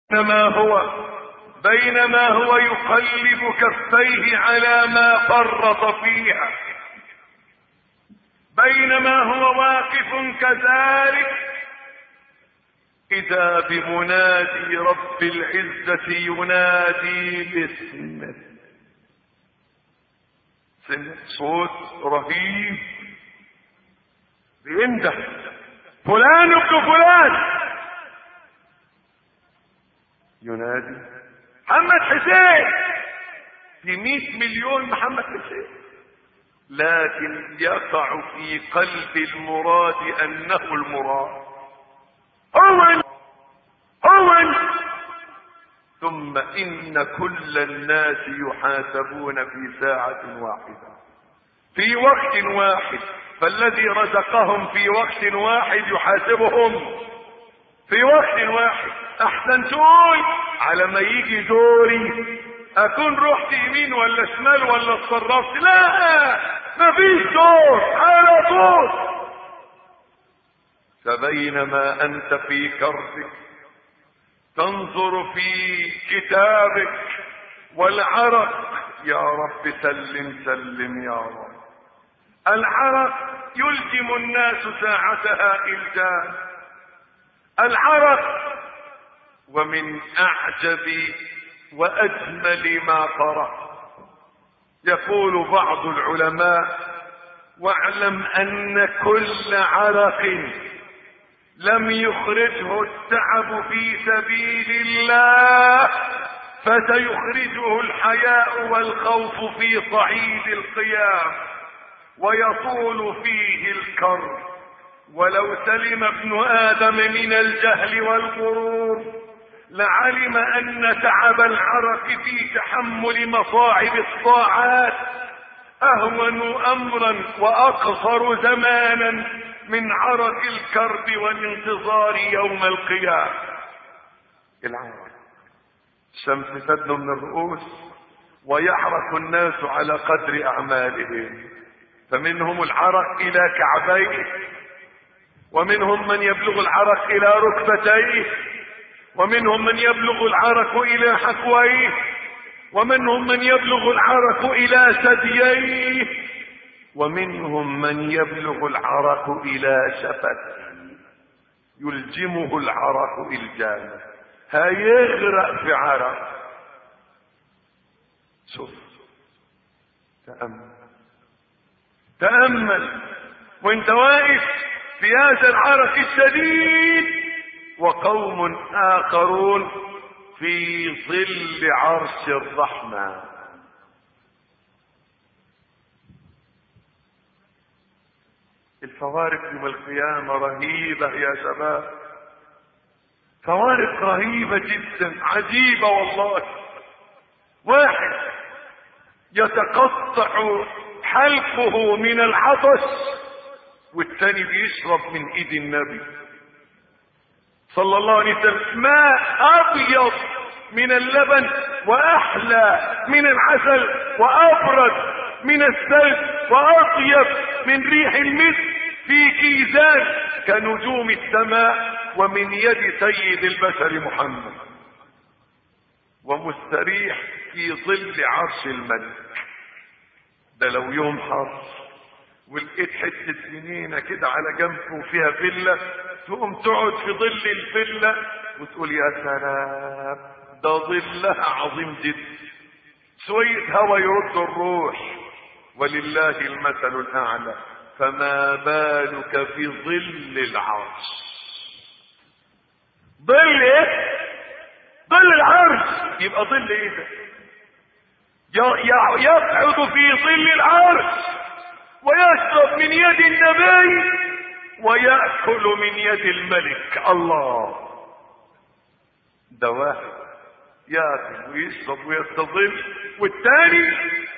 بينما هو يقلب كفيه على ما فرط فيها، بينما هو واقف كذلك، إذا بمنادي رب العزة ينادي باسمه. صوت رهيب بينده فلان ابن فلان، ينادي محمد حسين، في 100 مليون محمد حسين، لكن يقع في قلب المراد أنه المراد هو. ثم إن كل الناس يحاسبون في ساعة واحدة، في وقت واحد، فالذي رزقهم في وقت واحد يحاسبهم في وقت واحد. احسن تقول على ما يجي دوري اكون رحت يمين ولا شمال ولا اتصرفت، لا، مفيش دور، على طول. فبينما انت في كربك تنظر في كتابك والعرق، يا رب سلم سلم يا رب، العرق يلزم الناس ساعتها إلزام العرق. ومن أعجب وأجمل ما قرأ يقول بعض العلماء: واعلم أن كل عرق لم يخرجه التعب في سبيل الله فسيخرجه الحياء والخوف في صعيد القيام، ويطول فيه الكرب. ولو سلم ابن آدم من الجهل والغرور لعلم أن تعب العرق في تحمل مصاعب الطاعات أهون أمرا وأقصر زمانا من عرق الكرب والانتظار يوم القيامة. العرق الشمس تدنو من الرؤوس ويحرق الناس على قدر أعمالهم، فمنهم العرق إلى كعبيه، ومنهم من يبلغ العرق إلى ركبتيه، ومنهم من يبلغ العرق إلى حقويه، ومنهم من يبلغ العرق إلى ثدييه، ومنهم من يبلغ العرق إلى شفته، يلجمه العرق إلجاما، هيغرق في عرق. شوف، تأمل وانت واقف في هذا العرق الشديد، وقوم آخرون في ظل عرش الرحمن. الفوارق يوم القيامة رهيبة يا شباب، فوارق رهيبة جدا، عجيبة والله. واحد يتقطع حلقه من العطش، والثاني بيشرب من ايد النبي صلى الله عليه وسلم ماء ابيض من اللبن واحلى من العسل وابرد من الثلج واطيب من ريح المسك، في كيزان كنجوم السماء، ومن يد سيد البشر محمد، ومستريح في ظل عرش الملك. ده لو يوم حر ولقيت حته جنينه كده على جنب وفيها فيلا، تقوم تقعد في ظل الفيلا وتقول يا سلام، ده ظلها عظيم جدا، شويه هوا يرد الروح، ولله المثل الاعلى. فما بالك في ظل العرش؟ ظل ايه؟ ظل العرش. يبقى ظل ايه ده؟ يقعد في ظل العرش ويشرب من يد النبي ويأكل من يد الملك. الله، ده واحد يأكل ويشرب ويستظل، والثاني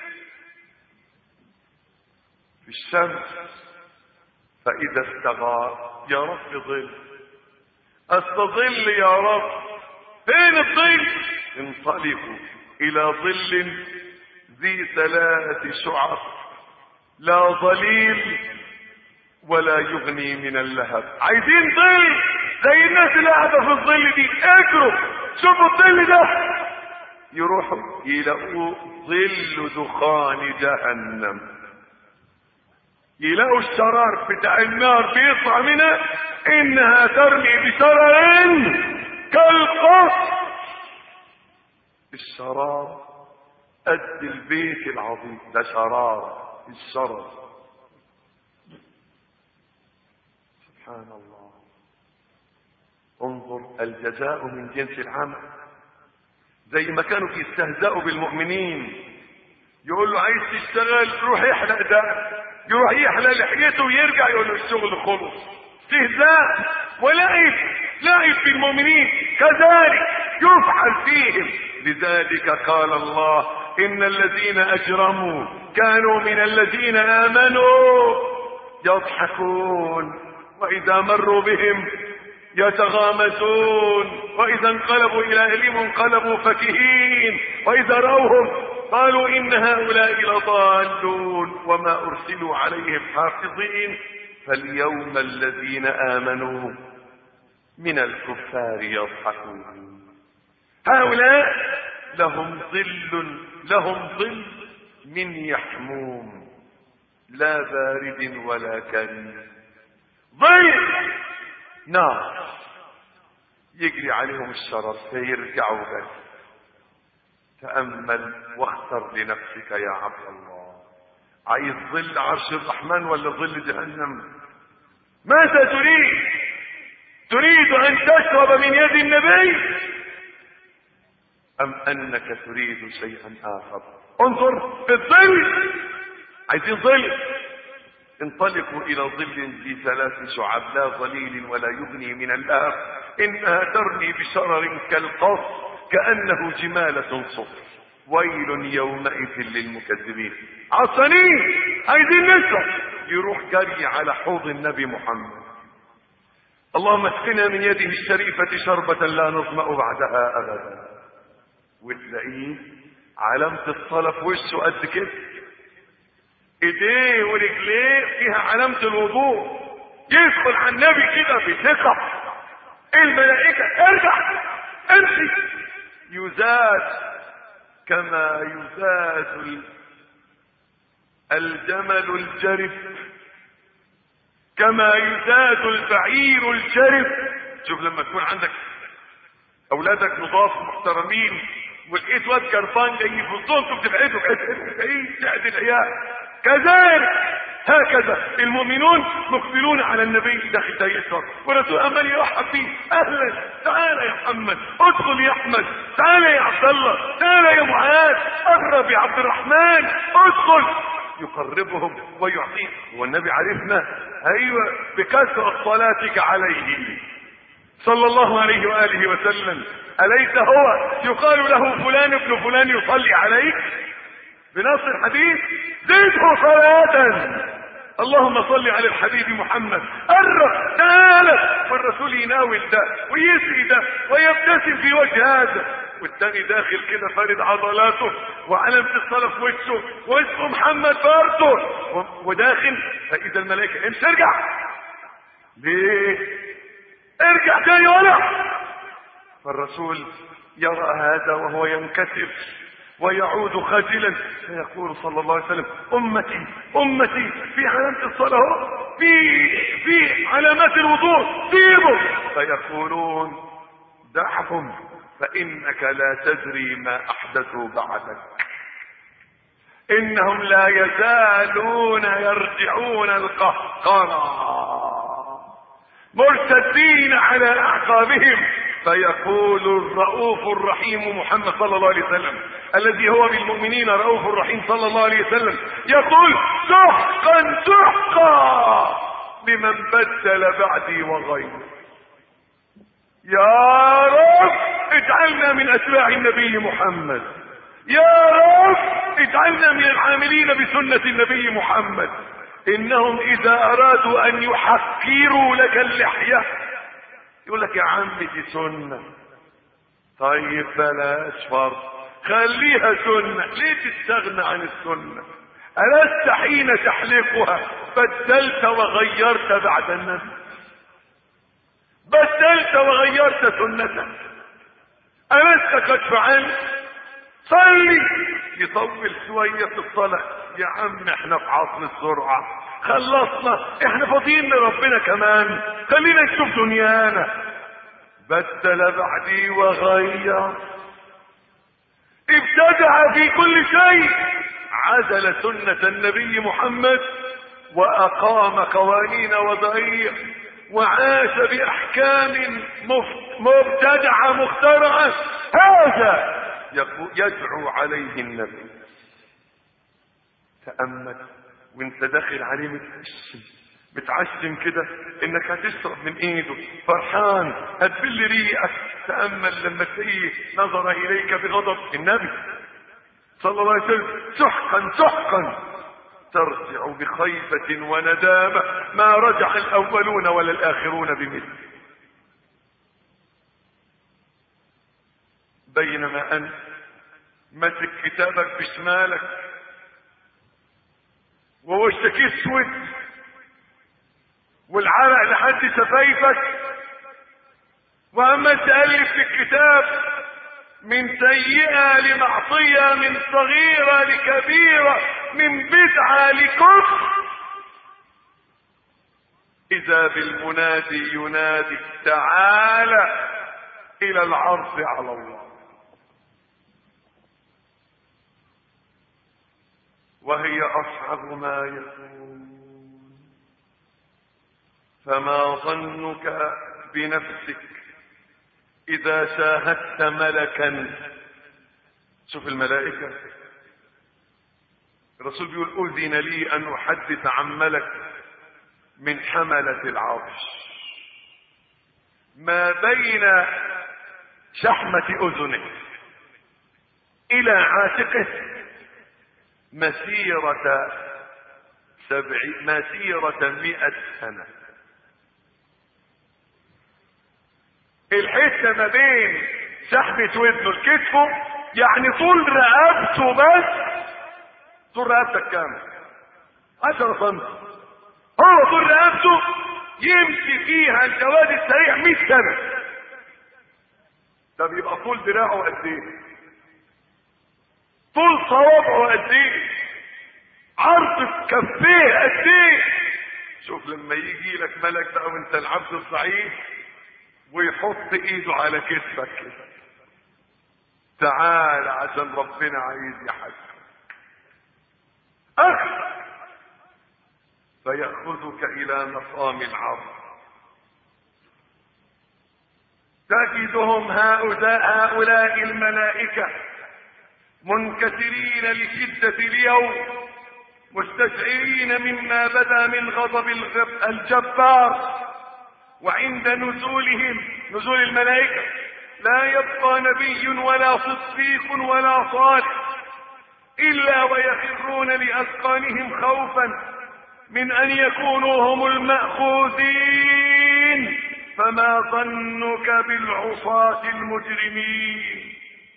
في الشمس. فإذا استغاث يا رب ظل، استظل يا رب، فين الظل؟ انطلقوا إلى ظل ذي 3 شعب لا ظليل ولا يغني من اللهب. عايزين ظل زي الناس اللي قاعده في الظل دي، اجروا شوفوا الظل ده، يروحوا يلاقوا ظل دخان جهنم، يلاقوا الشرار بتاع النار بيطلع منها، انها ترمي بشرر كالقصر. الشرار قد البيت العظيم ده، شرار الشرر. سبحان الله. انظر، الجزاء من جنس العمل. زي ما كانوا بيستهزئوا بالمؤمنين، يقول له عايز تشتغل روح يحلق ده، يروح يحلق لحيته ويرجع يقول له الشغل خلص. استهزاء ولعب بالمؤمنين، كذلك يفعل فيهم. لذلك قال الله ان الذين اجرموا كانوا من الذين امنوا يضحكون واذا مروا بهم يتغامزون واذا انقلبوا الى اهلهم انقلبوا فكهين واذا راوهم قالوا ان هؤلاء لضالون وما ارسلوا عليهم حافظين. فاليوم الذين امنوا من الكفار يضحكون. هؤلاء لهم ظل من يحموم لا بارد ولا كريم، ظل نار يجري عليهم الشرر فيرجعوا بس. تأمل واختر لنفسك يا عبد الله، عايز ظل عرش الرحمن ولا ظل جهنم؟ ماذا تريد؟ تريد ان تشرب من يد النبي ام انك تريد شيئا اخر؟ انظر في الظل، عايزين ظل، انطلقوا الى ظل ذي 3 شعب لا ظليل ولا يغني من اللهب انها ترمي بشرر كالقصر كانه جمالة صفر. ويل يومئذ للمكذبين. عطشانين عايزين نشرب، يروح جري على حوض النبي محمد، اللهم اسقنا من يده الشريفة شربة لا نظمأ بعدها ابدا. وتلاقيه علامة الصلاة في وشه قد كده، ايديه ورجليه فيها علامة الوضوء، يدخل على النبي كده بثقة. الملائكة ارجع امشي، يزاد كما يزاد الجمل الجرف، كما يزاد البعير الجرف. شوف لما تكون عندك اولادك نضاف محترمين ولقيت واد جرفان جاي في الصوت وبتبعده تعد العيال، كذلك هكذا المؤمنون مقبلون على النبي داخل دايرته والرسول امال يرحب فيه، اهلا تعالى يا محمد، ادخل يا احمد، تعالى يا عبد الله، تعالى يا معاذ، قرب يا عبد الرحمن، ادخل. يقربهم ويعطيه. والنبي عرفنا ايوه بكثرة صلاتك عليه صلى الله عليه واله وسلم. اليس هو يقال له فلان ابن فلان يصلي عليك؟ بنص الحديث زده صلاة، اللهم صل على الحبيب محمد. قرب تعالى، والرسول يناول ده ويسقي ده ويبتسم في وجه هذا، والتاني داخل كده فارد عضلاته وعلامة الصلاة في وشه واسمه محمد برضه وداخل. فاذا الملائكة امشي ارجع، ليه؟ ارجع تاني ولا. فالرسول يرى هذا وهو ينكسر ويعود خجلا فيقول صلى الله عليه وسلم امتي امتي في علامة الصلاة، في علامات الوضوء سيبوا. فيقولون دعهم فانك لا تدري ما احدثوا بعدك، انهم لا يزالون يرجعون القهقرى مرتدين على اعقابهم. فيقول الرؤوف الرحيم محمد صلى الله عليه وسلم الذي هو بالمؤمنين رؤوف الرحيم صلى الله عليه وسلم يقول سحقا سحقا لمن بدل بعدي وغيري. يا رب اجعلنا من اتباع النبي محمد، يا رب اجعلنا من العاملين بسنة النبي محمد. انهم اذا ارادوا ان يحقروا لك اللحية يقول لك يا عم دي سنة، طيب بلاش فرض خليها سنة، ليه تستغنى عن السنة؟ ألست حين تحلقها بدلت وغيرت بعد النبي؟ بدلت وغيرت سنتك. ألست قد فعلت؟ صلي. يطول شوية في الصلاة. يا عم احنا في عصر السرعة، خلصنا، احنا فاضيين لربنا كمان، خلينا نشوف دنيانا. بدل بعدي وغير، ابتدع في كل شيء، عزل سنة النبي محمد وأقام قوانين وضعية، وعاش بأحكام مبتدعة مخترعة. هذا يدعو عليه النبي. تأمل وانت داخل عليه متعشم كده انك هتشرب من ايده، فرحان، هتبل ريقك. تأمل لما تلاقيه نظر اليك بغضب. النبي صلى الله عليه وسلم سحقا سحقا ترجع بخيبة وندامة ما رجع الأولون ولا الآخرون بمثله. بينما أنت مسك كتابك بشمالك ووشك اسود والعرق لحد شفايفك، وأما تألف في الكتاب من سيئة لمعصية، من صغيرة لكبيرة، من بدعة لكفر، إذا بالمنادي ينادي تعالى إلى العرض على الله. وهي أصعب ما يكون. فما ظنك بنفسك إذا شاهدت ملكا؟ شوف الملائكة. الرسول بيقول أذن لي أن أحدث عن ملك من حملة العرش ما بين شحمة أذنه إلى عاتقه مسيرة 100 سنة. الحتة ما بين شحمة ودنه لكتفه يعني طول رقبته، بس طول رقبتك كام؟ 10 سم. هو طول رقبته يمشي فيها الجواد السريع 100 سنة. طب يبقى طول دراعه قد ايه؟ طول صوابعه قد ايه؟ عرض كفيه قد ايه؟ شوف لما يجي لك ملك بقى وانت العبد الضعيف ويحط ايده على كتفك كده، تعال عشان ربنا عايز يحاسبك، اخذ فيأخذك الى مقام العرض. تجدهم هؤلاء الملائكة منكسرين لشدة اليوم، مستشعرين مما بدا من غضب الجبار. وعند نزول الملائكة لا يبقى نبي ولا صديق ولا صالح إلا ويخرون لأذقانهم خوفا من أن يكونوا هم المأخوذين. فما ظنك بالعصاة المجرمين؟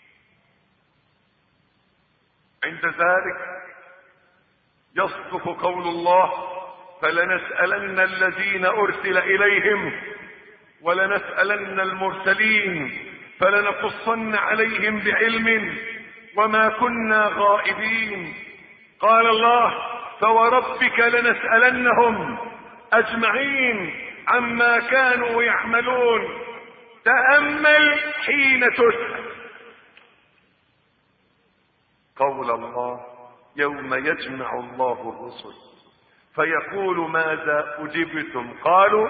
عند ذلك يصدق قول الله فلنسألن الذين أرسل إليهم ولنسألن المرسلين فلنقصن عليهم بعلم وما كنا غائبين. قال الله فوربك لنسألنهم أجمعين عما كانوا يعملون. تأمل حين تسأل قول الله يوم يجمع الله الرسل فيقول ماذا أجبتم؟ قالوا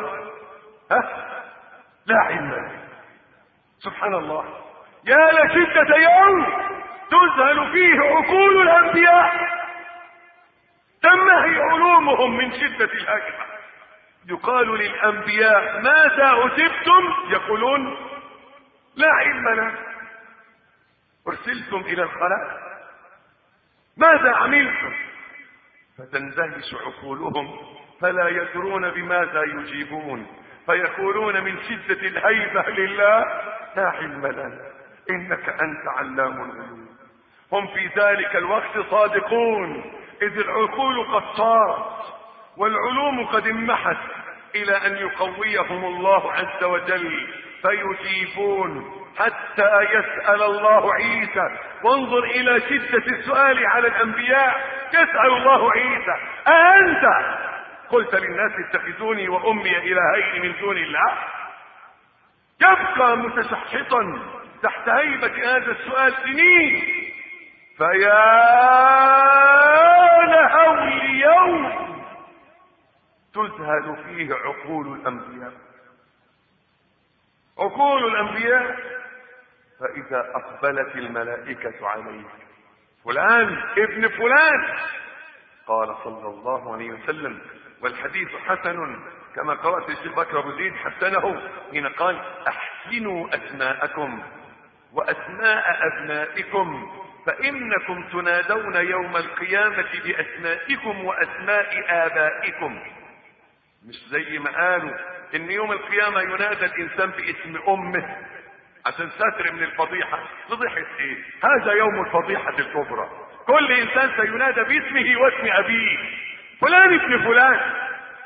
لا علم. سبحان الله، يا لشدة يوم تذهل فيه عقول الأنبياء، تنمحي علومهم من شدة الهجمة. يقال للأنبياء ماذا أجبتم؟ يقولون لا علم لنا. أرسلتم إلى الخلائق ماذا عملتم؟ فتندهش عقولهم فلا يدرون بماذا يجيبون، فيقولون من شدة الهيبة لله لا علم لنا إنك أنت علام الغيوب. هم في ذلك الوقت صادقون، إذ العقول قد طارت والعلوم قد انمحت إلى أن يقويهم الله عز وجل فيجيبون حتى يسأل الله عيسى. وانظر إلى شدة السؤال على الأنبياء. يسأل الله عيسى: أأنت قلت للناس اتخذوني وأمي إلهين من دون الله؟ يبقى متشحطا تحت هيبة هذا السؤال سنين. فيا له اليوم تذهل فيه عقول الأنبياء، عقول الأنبياء. فإذا أقبلت الملائكة عليه: فلان ابن فلان، قال صلى الله عليه وسلم، والحديث حسن كما قرأت الشيخ بكر أبو زيد حسنه حين قال: أحسنوا أسماءكم وأسماء أبنائكم فإنكم تنادون يوم القيامة بأسمائكم وأسماء آبائكم. مش زي ما قالوا إن يوم القيامة ينادى الإنسان باسم أمه عشان ستر من الفضيحة. فضيحة إيه؟ هذا يوم الفضيحة الكبرى. كل إنسان سينادى باسمه واسم أبيه: فلان ابن فلان.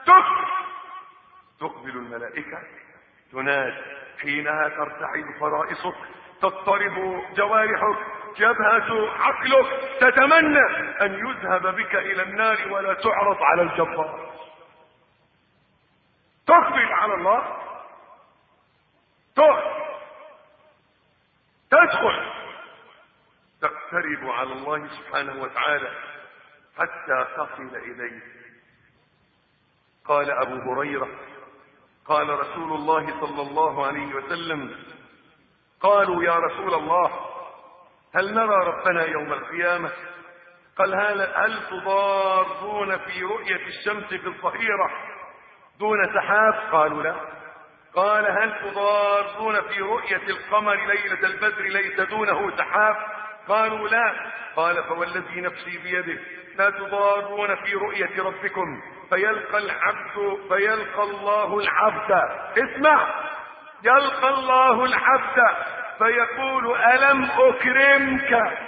تقبل الملائكة تنادي، حينها ترتعد فرائصك، تضطرب جوارحك، يبهت عقلك، تتمنى أن يذهب بك إلى النار ولا تعرض على الجبار. تقبل على الله، تدخل، تقترب على الله سبحانه وتعالى حتى تصل إليه. قال أبو هريرة: قال رسول الله صلى الله عليه وسلم: قالوا يا رسول الله هل نرى ربنا يوم القيامة؟ قال: هل تضارون في رؤية الشمس في الظهيرة دون سحاب؟ قالوا لا. قال: هل تضارون في رؤية القمر ليلة البدر ليس دونه سحاب؟ قالوا لا. قال: فوالذي نفسي بيده لا تضارون في رؤية ربكم فيلقى الله العبد، اسمع، يلقى الله العبد فيقول: ألم أكرمك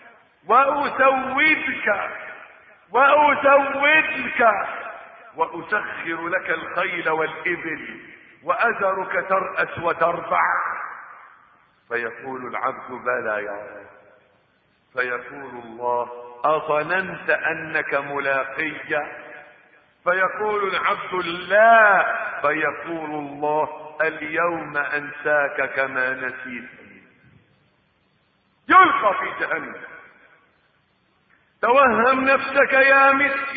وأسودك وأسخر لك الخيل والإبل وأذرك ترأس وتربع؟ فيقول العبد: بلى يا رب. فيقول الله: أظننت أنك ملاقي؟ فيقول العبد: لا. فيقول الله: اليوم أنساك كما نسيتني. يلقى في جهنم. توهم نفسك يا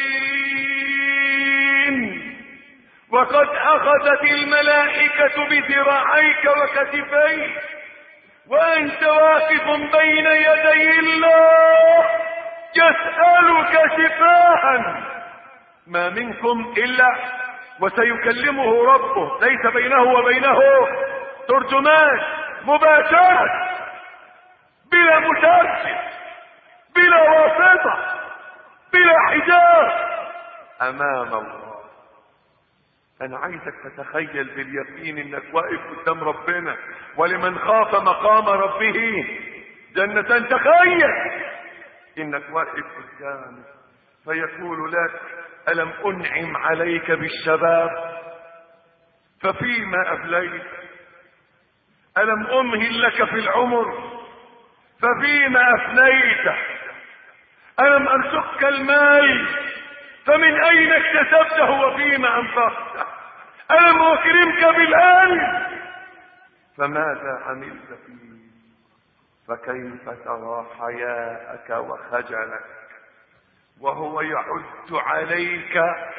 مسكين، وقد أخذت الملائكة بذراعيك وكتفيك وأنت واقف بين يدي الله يسألك شفاعا. ما منكم إلا وسيكلمه ربه، ليس بينه وبينه ترجمان، مباشرة بلا مشاركة بلا واسطة بلا حجاب أمام الله. أنا عايزك تتخيل باليقين إنك واقف قدام ربنا، ولمن خاف مقام ربه جنة. تخيل إنك واقف قدامه فيقول لك: ألم أنعم عليك بالشباب ففيما أبليت؟ ألم أمهل لك في العمر ففيما أفنيت؟ ألم أرزقك المال فمن أين اكتسبته وفيما أنفقته؟ ألم أكرمك بالآن فماذا عملت فيه؟ فكيف ترى حياءك وخجلك وهو يعد عليك؟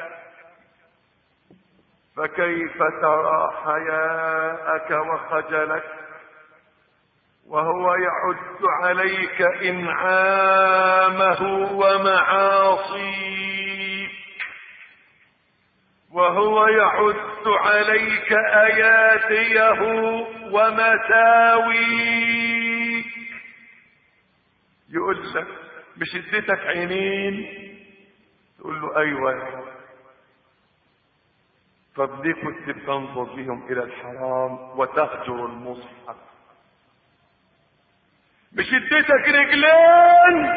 فكيف ترى حياءك وخجلك وهو يعد عليك إنعامه ومعاصيك، وهو يعد عليك آياته ومساويك. يقول لك: مش اديتك عينين؟ تقول له: ايوه يا رب. طب ليه كنت بتنظر بهم الى الحرام وتهجر المصحف؟ مش اديتك رجلين؟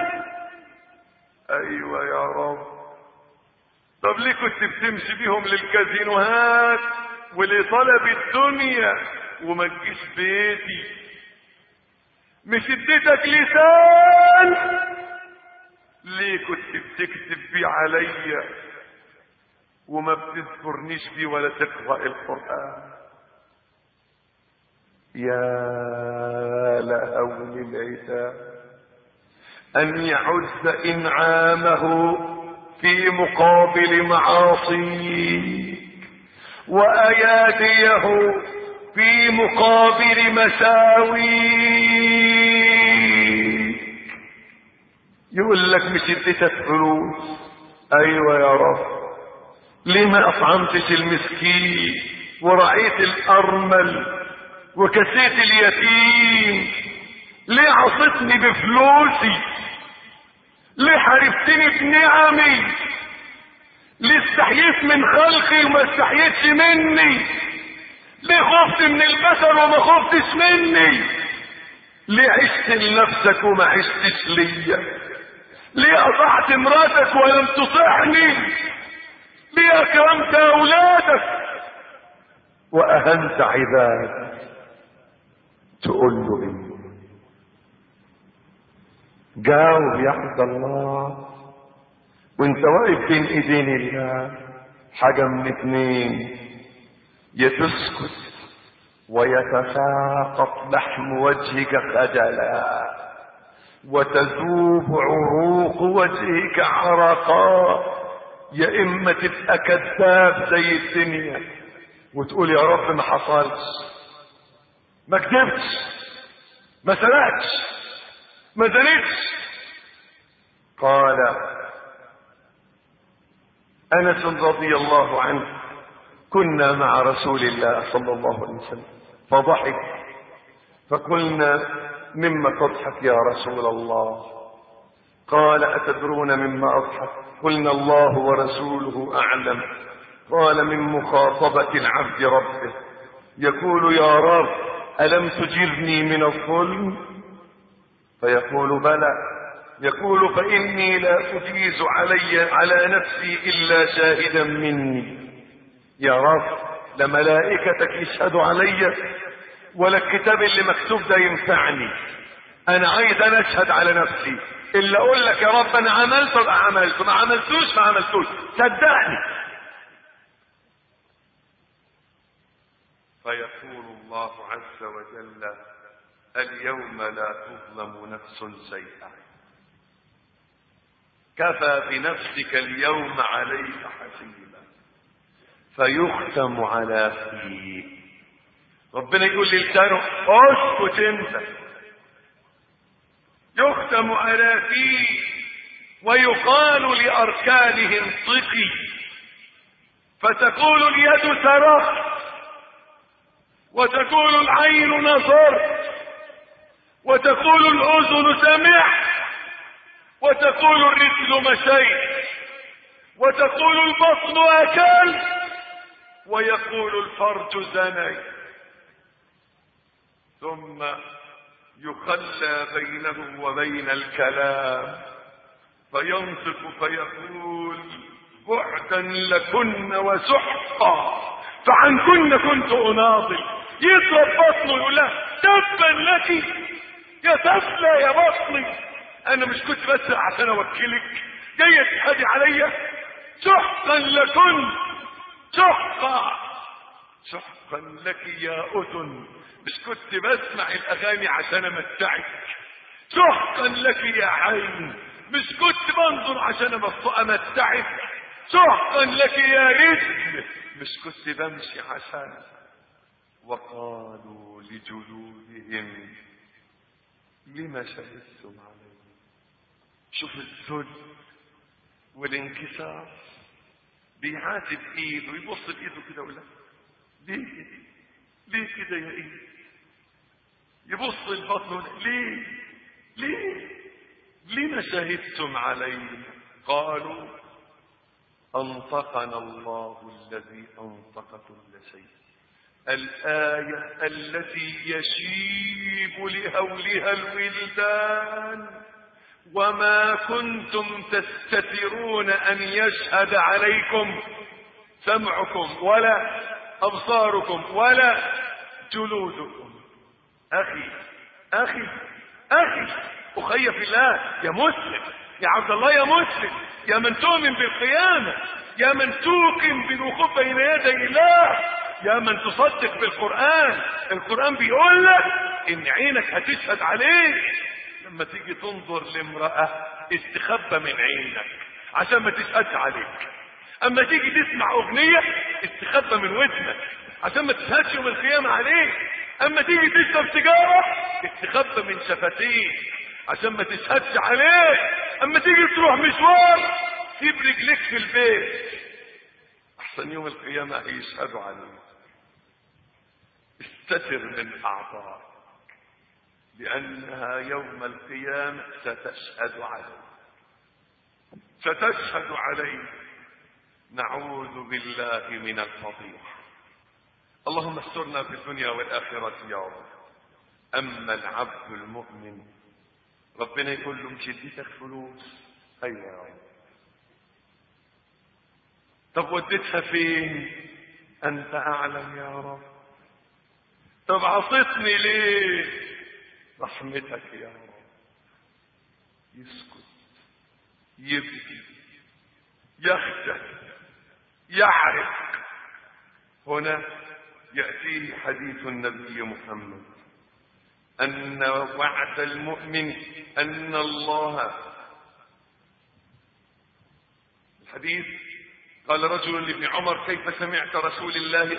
ايوه يا رب. طب ليه كنت بتمشي بيهم للكازينوهات ولطلب الدنيا وما تجيش بيتي مش اديتك لسان ليه كنت بتكتب بيه عليا وما بتذكرنيش بيه ولا تقرأ القرآن؟ يا لهول العتاب أن يعز إنعامه في مقابل معاصيك وأياديه في مقابل مساويك. يقول لك مش اديتك فلوس، ايوه يا رب، ليه ما اطعمتش المسكين ورعيت الارمل وكسيت اليتيم؟ ليه عصيتني بفلوسي؟ ليه حاربتني بنعمي؟ ليه استحييت من خلقي وما استحييتش مني؟ ليه خفت من البشر وما خفتش مني؟ ليه عشت لنفسك وما عشتش ليا؟ ليه اطعت مراتك ولم تطعني؟ ليه اكرمت اولادك واهنت عبادك؟ تقول له ايه؟ جاوب يا عبد الله وانت واقف بين ايدين الله. حاجه من اتنين، يا تسكت ويتساقط لحم وجهك خجلا وتذوب عروق وجهك عرقا، يا اما تبقى كذاب زي الدنيا وتقول يا رب ما حصلش، ما كذبتش، ما سرقتش، ما زنيتش. قال انس رضي الله عنه كنا مع رسول الله صلى الله عليه وسلم فضحك فقلنا مما تضحك يا رسول الله؟ قال أتدرون مما أضحك؟ قلنا الله ورسوله أعلم. قال من مخاطبة العبد ربه يقول يا رب ألم تجرني من الظلم؟ فيقول بلى. يقول فإني لا أجيز على نفسي إلا شاهدا مني. يا رب لا ملائكتك يشهدوا علي ولا الكتاب اللي مكتوب ده ينفعني، انا عايز انا اشهد على نفسي. الا اقول لك يا رب انا عملت ابقى عملت، ما عملتوش ما عملتوش، صدقني. فيقول الله عز وجل اليوم لا تظلم نفس شيئا، كفى بنفسك اليوم عليك حسيبا. فيختم على فيه، ربنا يقول للسانه اسكت انت، يختم على فيه ويقال لاركانه انطقي، فتقول اليد سرقت وتقول العين نظرت وتقول الاذن سمعت وتقول الرجل مشيت وتقول البطن اكلت ويقول الفرج زنيت. ثم يخلى بينه وبين الكلام فينطق فيقول بعدا لكن وسحقا فعنكن كنت اناضل. يضرب بطنه يقول لها تبا لك يا تفلى يا بطني، انا مش كنت بس عشان اوكلك جايه تحدي عليا؟ سحقا لكن، سحقا سحقا لك يا اذن، مش كنت بسمع الاغاني عشان امتعك؟ سحقا لك يا عين، مش كنت بنظر عشان امتعك؟ سحقا لك يا رجل، مش كنت بمشي عشان. وقالوا لجلودهم لما شهدتم علينا؟ شوف الذل والانكسار، بيعاتب ايده، يبص بايده كده ولا ليه كده؟ ليه كده يا ايد؟ يبص البطن ليه؟ لما شهدتم علينا؟ قالوا انطقنا الله الذي انطق كل شيء. الآية التي يشيب لهولها الولدان. وما كنتم تستترون أن يشهد عليكم سمعكم ولا أبصاركم ولا جلودكم. أخي اخي اخي في الله، يا مسلم، يا عبد الله، يا مسلم، يا من تؤمن بالقيامة، يا من توقن بالوقوف بين يدي الله، يا من تصدق بالقرآن. القرآن بيقول لك ان عينك هتشهد عليك. لما تيجي تنظر لامرأة استخبى من عينك عشان ما تشهدش عليك. اما تيجي تسمع اغنية استخبى من ودنك عشان ما تشهدش يوم القيامة عليك. اما تيجي تشرب سيجارة استخبى من شفتيك عشان ما تشهدش عليك. اما تيجي تروح مشوار سيب رجليك في البيت احسن يوم القيامة هيشهدوا عليك. استتر من اعضائك لانها يوم القيامة ستشهد عليك، ستشهد عليك. نعوذ بالله من الفضيحة. اللهم استرنا في الدنيا والآخرة يا رب. أما العبد المؤمن ربنا يقول له مش اديتك فلوس، أيوة يا رب، طب وديتها فين؟ أنت أعلم يا رب. طب عصيتني ليه؟ رحمتك يا رب. يسكت، يبكي، يخجل، يعرف. هنا يأتيه حديث النبي محمد أن وعد المؤمن أن الله، الحديث قال رجل لابن عمر كيف سمعت رسول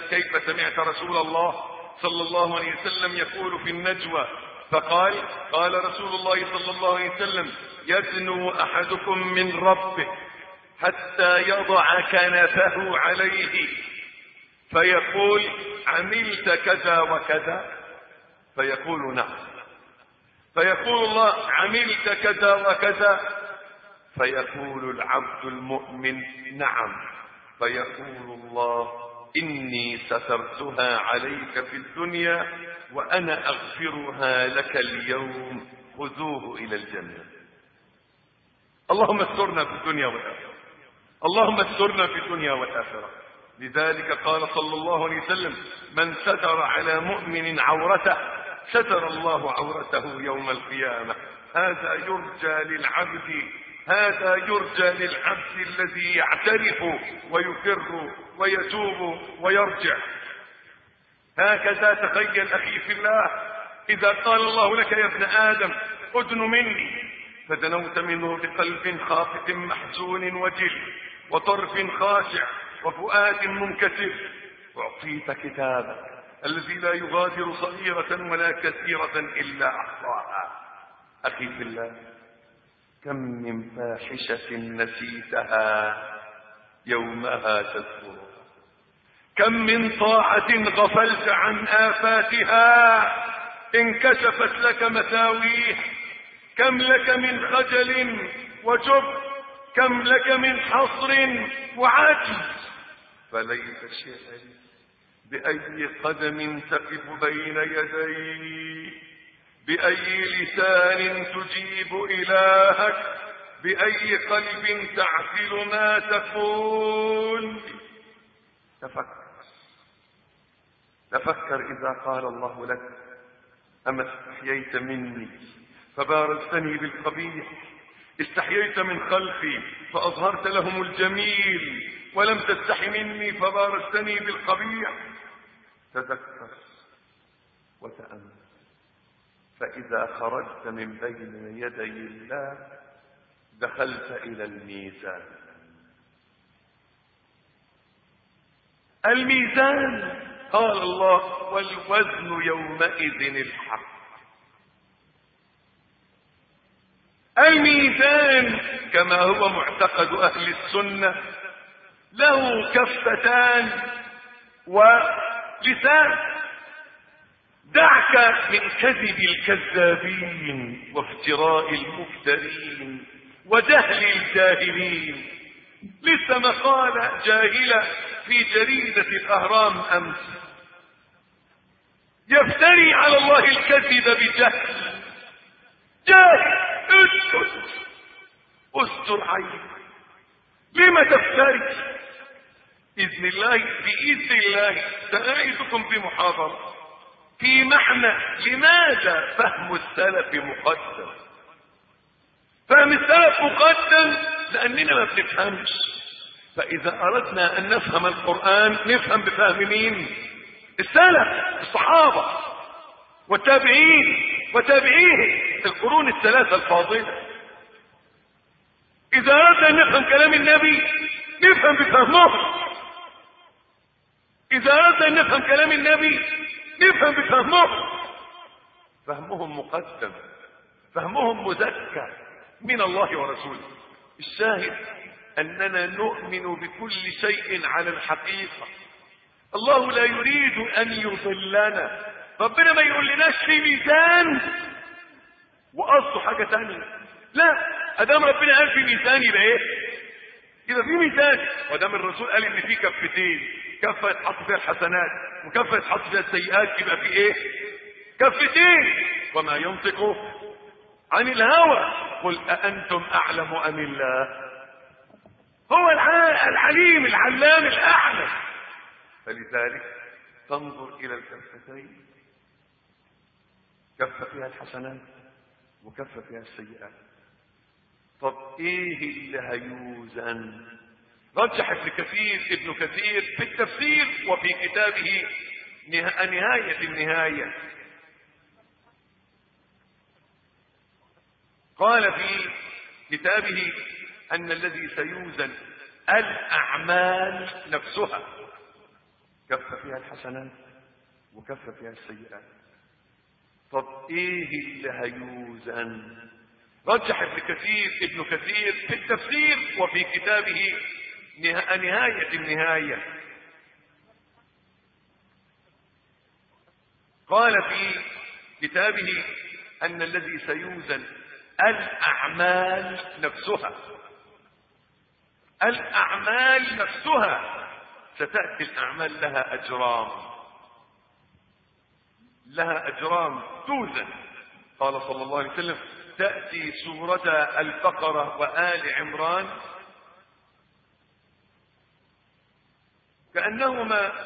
الله صلى الله عليه وسلم يقول في النجوى؟ فقال قال رسول الله صلى الله عليه وسلم يدنو أحدكم من ربه حتى يضع كنفه عليه فيقول عملت كذا وكذا؟ فيقول نعم. فيقول الله عملت كذا وكذا؟ فيقول العبد المؤمن نعم. فيقول الله إني سترتها عليك في الدنيا وأنا أغفرها لك اليوم، خذوه إلى الجنة. اللهم استرنا في الدنيا والآخرة، اللهم استرنا في الدنيا والآخرة. لذلك قال صلى الله عليه وسلم من ستر على مؤمن عورته ستر الله عورته يوم القيامة. هذا يرجى للعبد الذي يعترف ويقر ويتوب ويرجع. هكذا تخيل أخي في الله إذا قال الله لك يا ابن آدم أدن مني، فدنوت منه بقلب خافت محزون وجل وطرف خاشع وفؤاد منكسر، أعطيت كتابك الذي لا يغادر صغيرة ولا كثيرة إلا أحصاها. أخي في الله، كم من فاحشة نسيتها يومها تذكرها، كم من طاعة غفلت عن آفاتها انكشفت لك مساويها، كم لك من خجل وجب، كم لك من حصر وعجز. فليت شعري بأي قدم تقف بين يدي، بأي لسان تجيب إلهك، بأي قلب تعقل ما تقول. تفكر إذا قال الله لك أما استحييت مني فبارزتني بالقبيح، استحييت من خلقي فأظهرت لهم الجميل، ولم تستحي مني فبارزتني بالقبيح. تذكر وتأمل، فإذا خرجت من بين يدي الله دخلت إلى الميزان. الميزان قال الله والوزن يومئذ الحق. الميزان كما هو معتقد أهل السنة له كفتان ولسان. دعك من كذب الكذابين وافتراء المفترين وجهل الجاهلين. لسه مقالة جاهلة في جريدة الأهرام أمس يفتري على الله الكذب بجهل. جاهل، اسكت، استر عينك، لما تفتري؟ بإذن الله سأعيدكم بمحاضرة في معنى لماذا فهم السلف مقدم. فهم السلف مقدم لأننا ما بنفهمش، فإذا أردنا أن نفهم القرآن نفهم بفهم مين؟ السلف، الصحابة والتابعين وتابعيه القرون الثلاثة الفاضلة. إذا أردنا أن نفهم كلام النبي نفهم بفهمهم، إذا أردنا أن نفهم كلام النبي نفهم بفهمهم. فهمهم مقدم، فهمهم مزكى من الله ورسوله. الشاهد أننا نؤمن بكل شيء على الحقيقة. الله لا يريد أن يضلنا، ربنا ما يقول لناش في ميزان وقصده حاجة تانية. لا، أدام ربنا قال في ميزان يبقى إيه؟ يبقى في ميزان. وأدام الرسول قال إن في كفتين، كفة يتحط فيها الحسنات وكفة يتحط فيها السيئات، يبقى في إيه؟ كفتين. وما ينطق عن الهوى قل أأنتم أعلم أم الله. هو العليم العلام الأعلم. فلذلك تنظر إلى الكفتين، كفة فيها الحسنات وكفة فيها السيئات. طب إيه اللي هيوزن؟ رجح ابن كثير في التفسير وفي كتابه نهاية النهاية، قال في كتابه أن الذي سيوزن الأعمال نفسها، كفة فيها الحسنات وكفة فيها السيئات. طب إيه اللي هيوزن؟ رجح ابن كثير في التفسير وفي كتابه نهاية النهاية، قال في كتابه أن الذي سيوزن الأعمال نفسها، الأعمال نفسها ستأتي الأعمال لها أجرام توزن. قال صلى الله عليه وسلم تأتي سورة البقرة وآل عمران كأنهما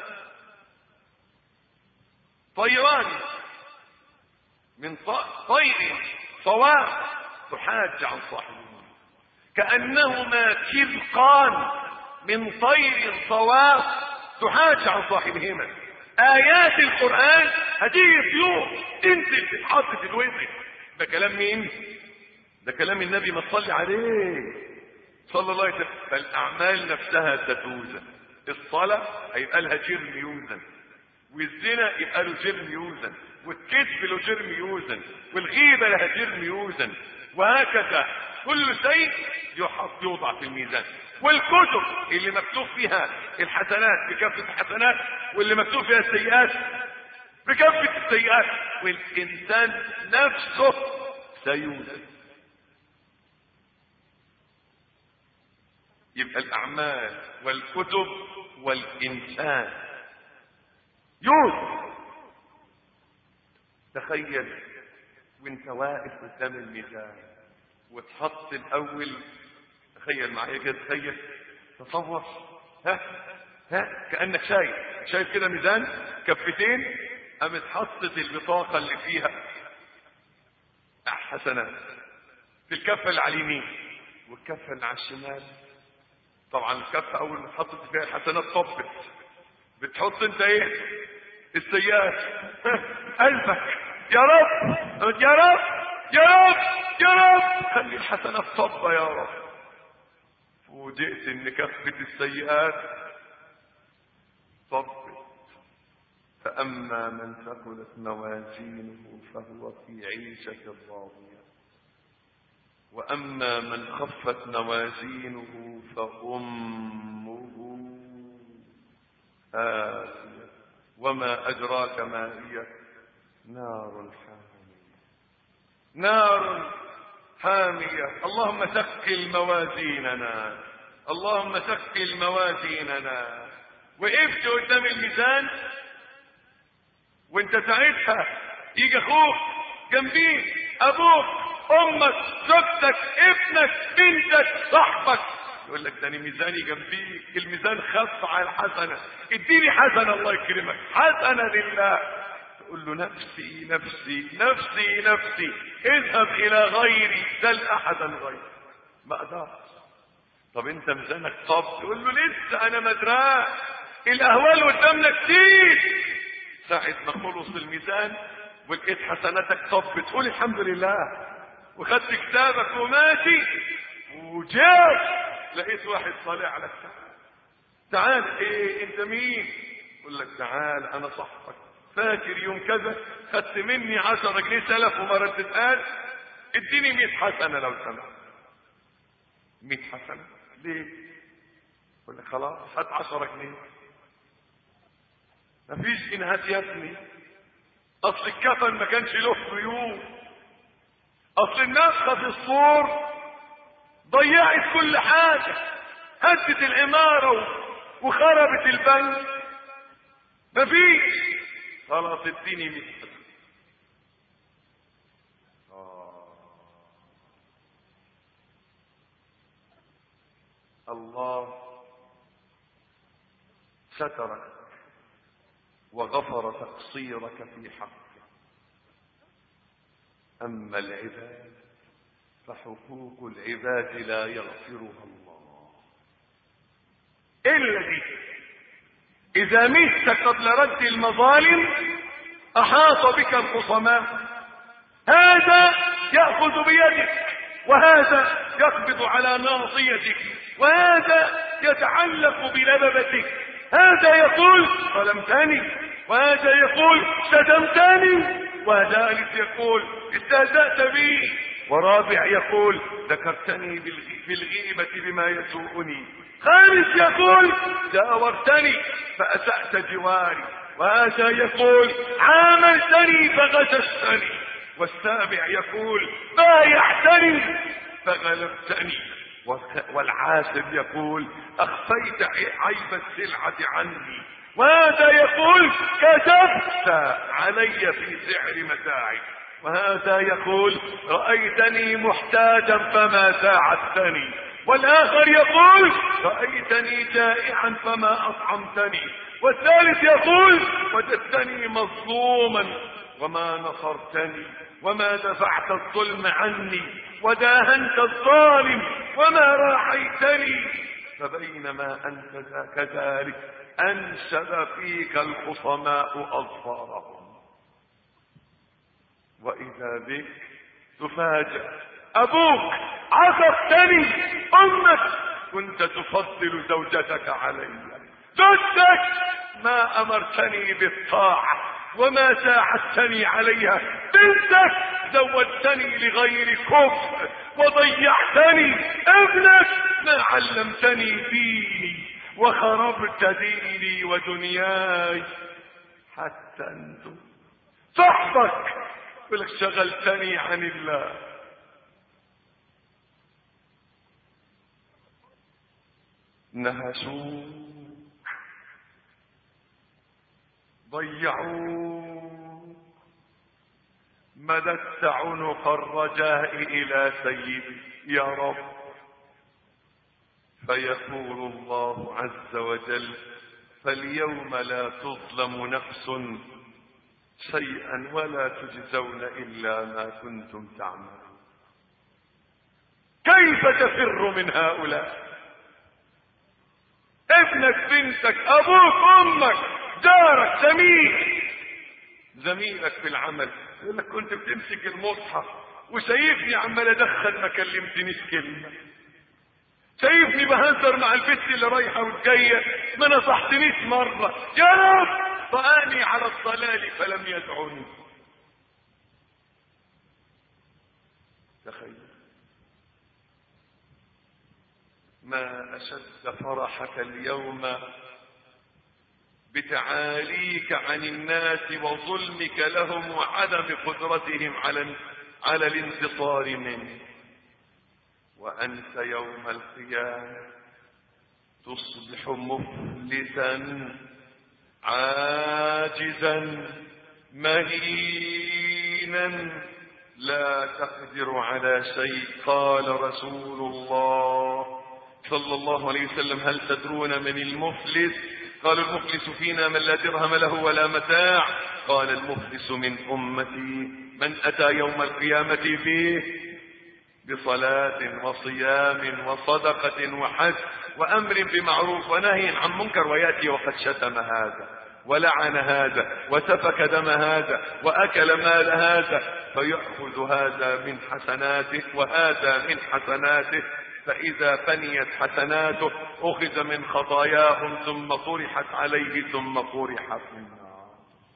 طيران من طير صواب تحاج عن صاحبهما، كأنهما كذقان من طير صواب تحاج عن صاحبهما. آيات القرآن هتيجي طيور تنزل تتحط في الوزن. ده كلام مين؟ ده كلام النبي ما تصلي عليه صلى الله عليه وسلم. فالأعمال نفسها ستوزن. الصلاة هيبقى لها جرم يوزن، والزنا يبقى له جرم يوزن، والكذب له جرم يوزن، والغيبة لها جرم يوزن، وهكذا كل شيء يوضع في الميزان. والكتب اللي مكتوب فيها الحسنات بكفة الحسنات، واللي مكتوب فيها السيئات بكفة السيئات، والإنسان نفسه سيوزن. يبقى الأعمال والكتب والإنسان يوزن. تخيل وانت واقف قدام الميزان وتحط الأول، تخيل معايا كده، تخيل، تصور، كأنك شايف كده ميزان كفتين، قامت حطت البطاقة اللي فيها حسنات في الكفة اللي على اليمين والكفة اللي على الشمال. طبعا الكفة أول ما حطت فيها الحسنات طبت، بتحط انت ايه؟ السيئات. قلبك يا رب يا رب يا رب يا رب خلي الحسنات طبة يا رب. فوجئت ان كفة السيئات طبت. فأما من ثقلت موازينه فهو في عيشة راضية، وأما من خفت موازينه فأمه هاوية وما أدراك ما هي نار حامية. نار حامية. اللهم ثقل موازيننا، اللهم ثقل موازيننا. وقفت قدام الميزان وانت ساعتها يجي اخوك جنبيك، ابوك، امك، زوجتك، ابنك، بنتك، صاحبك، يقول لك ده انا ميزاني جنبيك، الميزان خف على الحسنه، اديني حسنه الله يكرمك، حسنه لله. تقول له نفسي نفسي نفسي نفسي، اذهب الى غيري سل احدا غيري. ما اقدرش. طب انت ميزانك طب، تقول له لسه انا مدراك، الاهوال قدامنا كتير. ساعة ما خلص الميزان ولقيت حسناتك طب، تقول الحمد لله، وخدت كتابك وماشي، وجاء لقيت واحد طالع لك، تعال ايه انت مين؟ يقول لك تعال انا صاحبك، فاكر يوم كذا خدت مني 10 جنيه سلف وما ردتهاش، اديني 100 حسنه لو سمحت. 100 حسنه ليه؟ يقول لك خلاص هات 10 جنيه. مفيش انهات يا ابني، اصل الكفن ما كانش له قيود، اصل النفخه في الصور ضيعت كل حاجه، هدت العماره وخربت البنك. مفيش، خلاص اديني 100 حسنه. الله سترك وغفر تقصيرك في حقه. اما العباد فحقوق العباد لا يغفرها الله الا دي. اذا مت قبل رد المظالم احاط بك الخصماء، هذا ياخذ بيدك، وهذا يقبض على ناصيتك، وهذا يتعلق بلببتك، هذا يقول ظلمتني، وهذا يقول شتمتني، وثالث يقول استهزأت بي، ورابع يقول ذكرتني في الغيبة بما يسوءني، خامس يقول جاورتني فأسأت جواري، وهذا يقول عاملتني فغششتني، والسابع يقول بايعتني فغلبتني، والعاشر يقول اخفيت عيب السلعة عني، وهذا يقول كتبت علي في سعر متاعي، وهذا يقول رأيتني محتاجا فما ساعدتني، والآخر يقول رأيتني جائعا فما أطعمتني، والثالث يقول وجدتني مظلوما وما نصرتني، وما دفعت الظلم عني، وداهنت الظالم وما راحيتني، فبينما أنت كذلك أنشد فيك الخصماء أظفارهم، وإذا بك تفاجأ أبوك عصبتني، أمك كنت تفضل زوجتك علي، جدك ما أمرتني بالطاعة وما ساعدتني عليها، بنتك زوجتني لغير كفر وضيعتني، ابنك ما علمتني ديني وخربت ديني ودنياي، حتى انتم صحبك يقولك شغلتني عن الله. نهشوك ضيعوك، مددت عنق الرجاء إلى سيدي يا رب، فيقول الله عز وجل فاليوم لا تظلم نفس شيئا ولا تجزون إلا ما كنتم تعملون. كيف تفر من هؤلاء؟ ابنك، بنتك، أبوك، أمك، جارك، زميلك في العمل يقول لك كنت بتمسك المصحف وشايفني عمال ادخل ما كلمتنيش كلمه، شايفني بهزر مع البت اللي رايحه وجايه ما نصحتنيش مره، يا رب طآني على الضلال فلم يدعني. تخيل ما اشد فرحك اليوم بتعاليك عن الناس وظلمك لهم وعدم قدرتهم على الانتصار منه، وأنت يوم القيامة تصبح مفلسا عاجزا مهينا لا تقدر على شيء. قال رسول الله صلى الله عليه وسلم هل تدرون من المفلس؟ قال المفلس فينا من لا درهم له ولا متاع. قال المفلس من أمتي من أتى يوم القيامة فيه بصلاة وصيام وصدقة وحج وأمر بمعروف ونهي عن منكر ويأتي وقد شتم هذا ولعن هذا وسفك دم هذا وأكل مال هذا فيأخذ هذا من حسناته وهذا من حسناته، فإذا فنيت حسناته أخذ من خطاياهم ثم طرحت عليه ثم طرح في النار.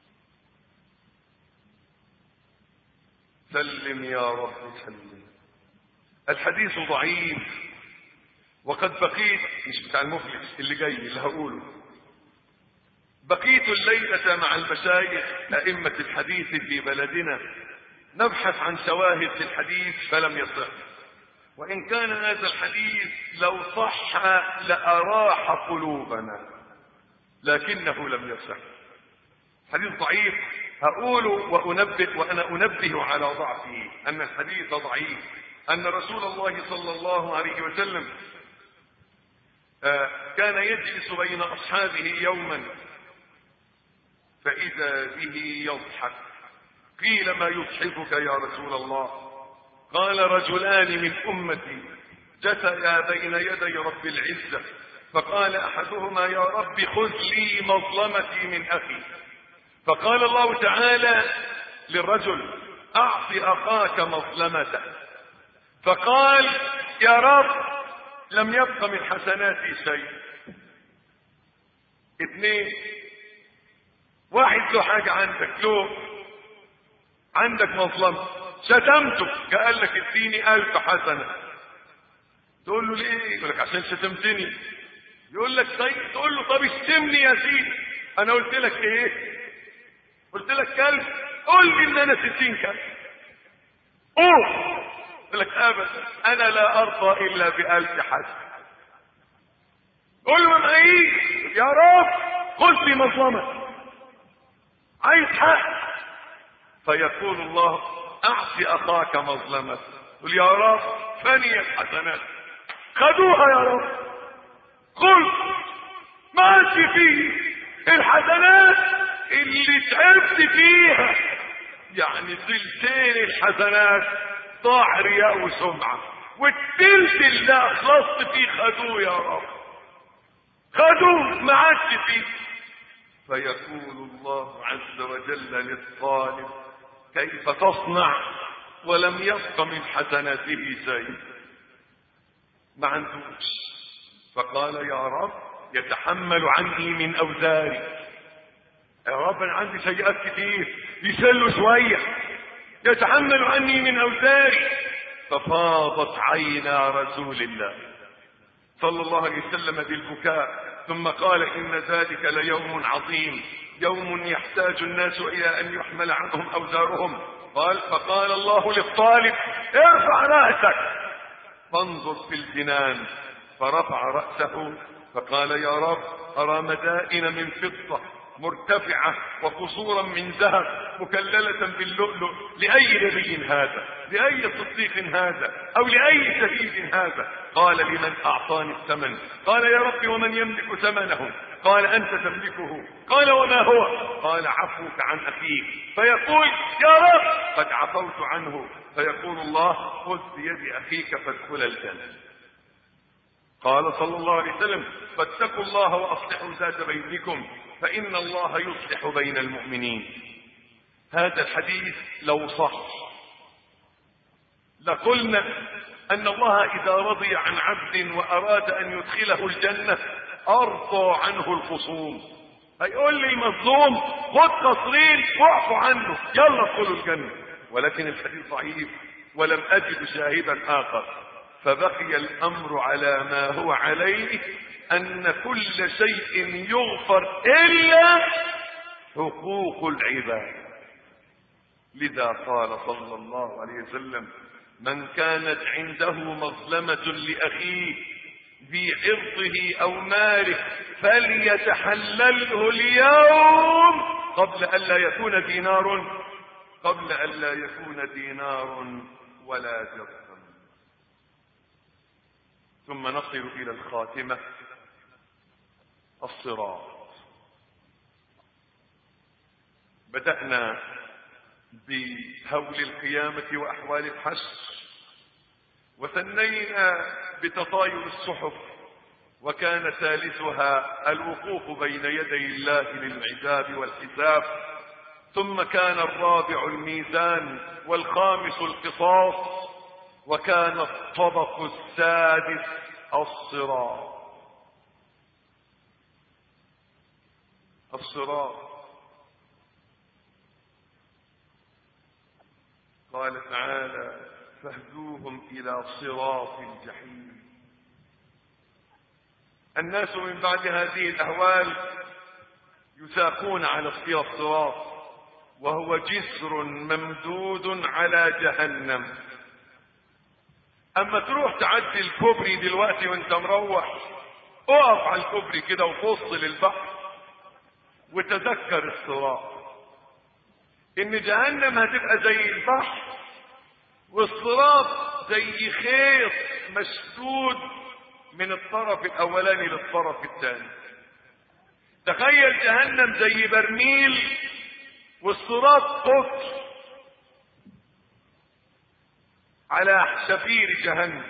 سلم يا رب سلم. الحديث ضعيف، وقد بقيت، مش بتاع المفلس اللي جاي اللي هقوله، بقيت الليلة مع المشايخ أئمة الحديث في بلدنا نبحث عن شواهد للحديث فلم يصح، وإن كان هذا الحديث لو صح لأراح قلوبنا لكنه لم يصح. حديث ضعيف هقوله وأنا أنبه على ضعفه، أن الحديث ضعيف، أن رسول الله صلى الله عليه وسلم كان يجلس بين أصحابه يوما فإذا به يضحك. قيل ما يضحكك يا رسول الله؟ قال رجلان من أمتي جثيا بين يدي رب العزة، فقال أحدهما يا رب خذ لي مظلمتي من أخي، فقال الله تعالى للرجل أعط أخاك مظلمته، فقال يا رب لم يبق من حسناتي شيء. اثنين، واحد له حاجة عندك مظلمة شتمته قال لك اديني 1000 حسنة، تقول له ليه؟ يقول لك عشان شتمتني. يقول لك طيب، تقول له طب اشتمني يا سيدي، انا قلت لك ايه؟ قلت لك كلب، قول لي ان انا 60 كلب، قول. يقول لك ابدا انا لا ارضى الا ب1000 حسنة. قول له معيش يا رب خذ لي مظلمة، عايز حق، فيقول الله اعط اخاك مظلمة. قل يا رب فنيت حسنات، خدوها يا رب، قل ماشي فيه الحسنات اللي تعبت فيها، يعني ثلثين الحسنات ضاع رياء وسمعة، والثلث اللي اخلصت فيه خدوه يا رب، خدوه ما عادش فيه. فيقول الله عز وجل للطالب كيف تصنع ولم يبق من حسناته شيء؟ ما عندوش. فقال يا رب يتحمل عني من أوزاري، يا رب انا عندي سيئات كتير، يسلوا شوية، يتحمل عني من أوزاري. ففاضت عينا رسول الله صلى الله عليه وسلم بالبكاء، ثم قال إن ذلك ليوم عظيم، يوم يحتاج الناس إلى أن يحمل عنهم أوزارهم. فقال الله للطالب ارفع رأسك فانظر في الجنان، فرفع رأسه فقال يا رب أرى مدائن من فضة مرتفعة وقصورا من ذهب مكللة باللؤلؤ، لأي نبي هذا؟ لأي صديق هذا؟ أو لأي شهيد هذا؟ قال لمن أعطاني الثمن. قال يا رب ومن يملك ثمنه؟ قال أنت تملكه. قال وما هو؟ قال عفوك عن أخيك. فيقول يا رب قد عفوت عنه، فيقول الله خذ بيد أخيك فادخل الجنة. قال صلى الله عليه وسلم فاتقوا الله وأصلحوا ذات بينكم فإن الله يصلح بين المؤمنين. هذا الحديث لو صح لقلنا أن الله إذا رضي عن عبد وأراد أن يدخله الجنة أرضى عنه الخصوم، هيقول لي المظلوم خد قصرين واعفوا عنه يلا ادخلوا الجنة. ولكن الحديث ضعيف ولم أجد شاهدا آخر، فبقي الأمر على ما هو عليه، أن كل شيء يغفر إلا حقوق العباد. لذا قال صلى الله عليه وسلم من كانت عنده مظلمة لأخيه ذي عرضه أو ماله فليتحلله اليوم قبل ألا يكون دينار ولا درهم. ثم نصل إلى الخاتمة، الصراط. بدأنا بهول القيامة وأحوال الحشر، وثنينا بتطاير الصحف، وكان ثالثها الوقوف بين يدي الله للعذاب والحساب، ثم كان الرابع الميزان، والخامس القصاص، وكان الطبق السادس الصراط. الصراط قال تعالى: فاهدوهم إلى صراط الجحيم. الناس من بعد هذه الأهوال يساقون على الصراط، وهو جسر ممدود على جهنم. اما تروح تعدي الكوبري دلوقتي وانت مروح، اقف على الكوبري كده وبص للبحر وتذكر الصراط، ان جهنم هتبقى زي البحر، والصراط زي خيط مشدود من الطرف الاولاني للطرف الثاني. تخيل جهنم زي برميل والصراط قطر على شفير جهنم.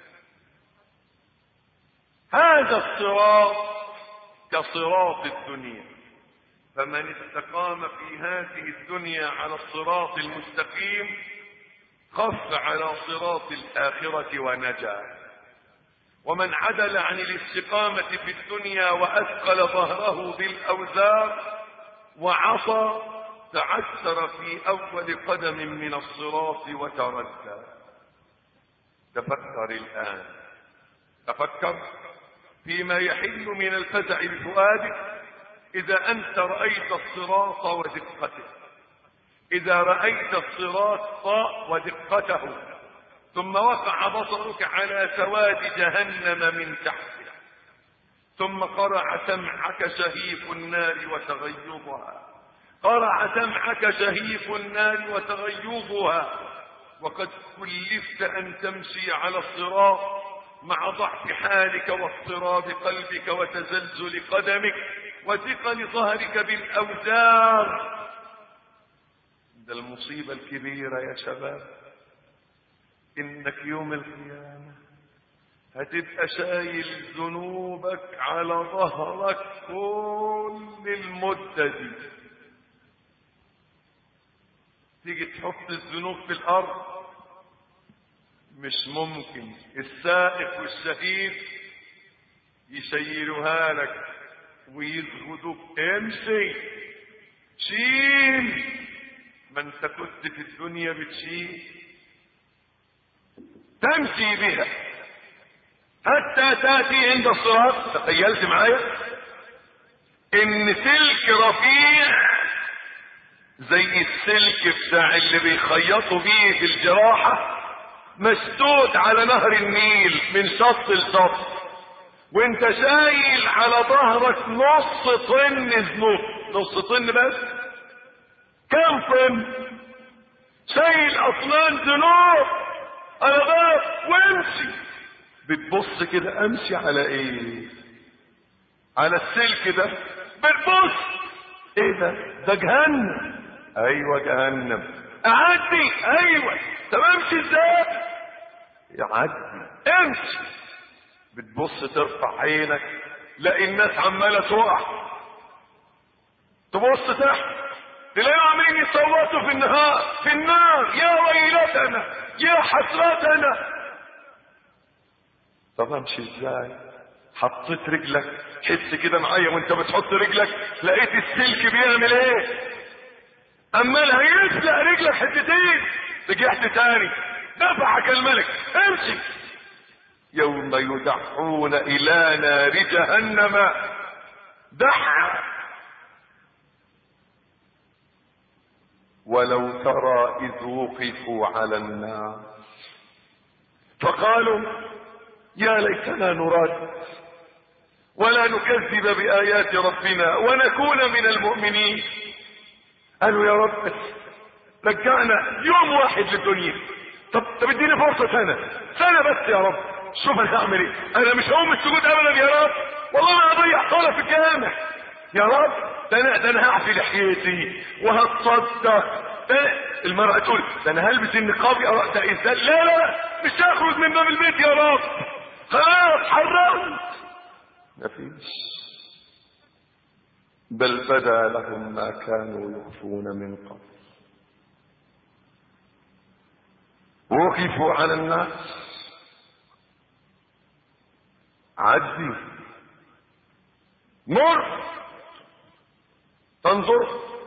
هذا الصراط كصراط الدنيا، فمن استقام في هذه الدنيا على الصراط المستقيم خف على صراط الآخرة ونجا، ومن عدل عن الاستقامة في الدنيا وأثقل ظهره بالأوزار وعصى تعثر في أول قدم من الصراط وتردى. تفكر الآن، تفكر فيما يحل من الفزع بفؤادك إذا أنت رأيت الصراط ودقته، إذا رأيت الصراط ودقته، ثم وقع بصرك على سواد جهنم من تحته، ثم قرع سمعك شهيق النار وتغيظها، قرع سمعك شهيق النار وتغيظها، وقد كلفت أن تمشي على الصراط مع ضعف حالك واضطراب قلبك وتزلزل قدمك وثقل ظهرك بالأوزار. ده المصيبة الكبيرة يا شباب، إنك يوم القيامة هتبقى شايل ذنوبك على ظهرك كل المدة دي. تيجي تحط الذنوب في الأرض مش ممكن، السائق والشهيد يشيلوها لك ويزغدوك، امشي شيل، ما انت كنت في الدنيا بتشيل، تمشي بها حتى تأتي عند الصراط. تخيلت معايا ان سلك رفيع زي السلك بتاع اللي بيخيطوا بيه في الجراحة مسدود على نهر النيل من شط لشط، وانت شايل على ظهرك نص طن ذنوب. نص طن بس؟ كم طن؟ شايل اطنان ذنوب على ظهرك وامشي. بتبص كده، امشي على ايه؟ على السلك ده. بتبص ايه ده جهنم. ايوه جهنم. اعدي. ايوه. طب امشي ازاي؟ يعدي. امشي. بتبص ترفع عينك، لا الناس عماله تقع. تبص تحت تلاقيهم عاملين يصوتوا في النهار في النار، يا ويلتنا يا حسرتنا. طب امشي ازاي؟ حطيت رجلك، حس كده معايا وانت بتحط رجلك لقيت السلك بيعمل ايه؟ عمال هيسلق رجلك حتتين، رجعت تاني، دفعك الملك. امشي. يوم يدعون الى نار جهنم دحا ولو ترى اذ وقفوا على النار فقالوا يا ليتنا نراد ولا نكذب بآيات ربنا ونكون من المؤمنين. قالوا يا رب رجعنا يوم واحد للدنيا. طب اديني فرصة سنة بس يا رب، شوف انا هعمل ايه. انا مش هقوم السجود ابدا يا رب، والله انا هضيع صلاة في الجامع يا رب. ده انا هعفي لحيتي وهتصدق. المرأة تقول ده انا هلبس النقاب يا ده ازاي؟ لا لا مش هخرج من باب البيت يا رب، خلاص حرمت. مفيش. بل بدا لهم ما كانوا يخفون من قبل. وقفوا على الناس، عدي مر تنظر